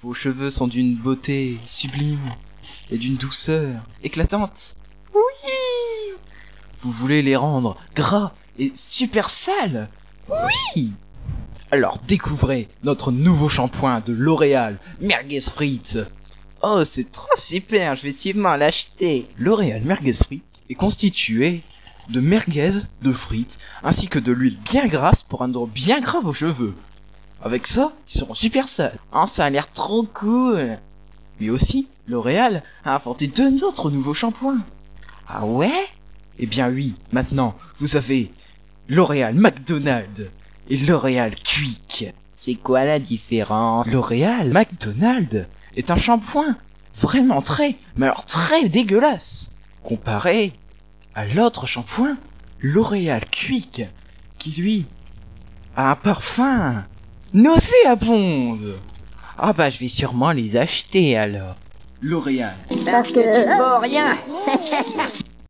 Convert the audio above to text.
Vos cheveux sont d'une beauté sublime et d'une douceur éclatante. Oui! Vous voulez les rendre gras et super sales? Oui! Alors découvrez notre nouveau shampoing de L'Oréal Merguez Frites. Oh, c'est trop super, je vais sûrement l'acheter. L'Oréal Merguez Frites est constitué de merguez, de frites, ainsi que de l'huile bien grasse pour rendre bien gras vos cheveux. Avec ça, ils seront super sales. Oh, ça a l'air trop cool. Mais aussi, L'Oréal a inventé 2 autres nouveaux shampoings. Ah ouais? Eh bien oui, maintenant, vous avez L'Oréal McDonald et L'Oréal Quick. C'est quoi la différence? L'Oréal McDonald est un shampoing vraiment mais alors très dégueulasse, comparé à l'autre shampoing, L'Oréal Quick, qui lui a un parfum nauséabonde. Ah bah je vais sûrement les acheter alors. L'Oréal. Parce que... Bon, rien.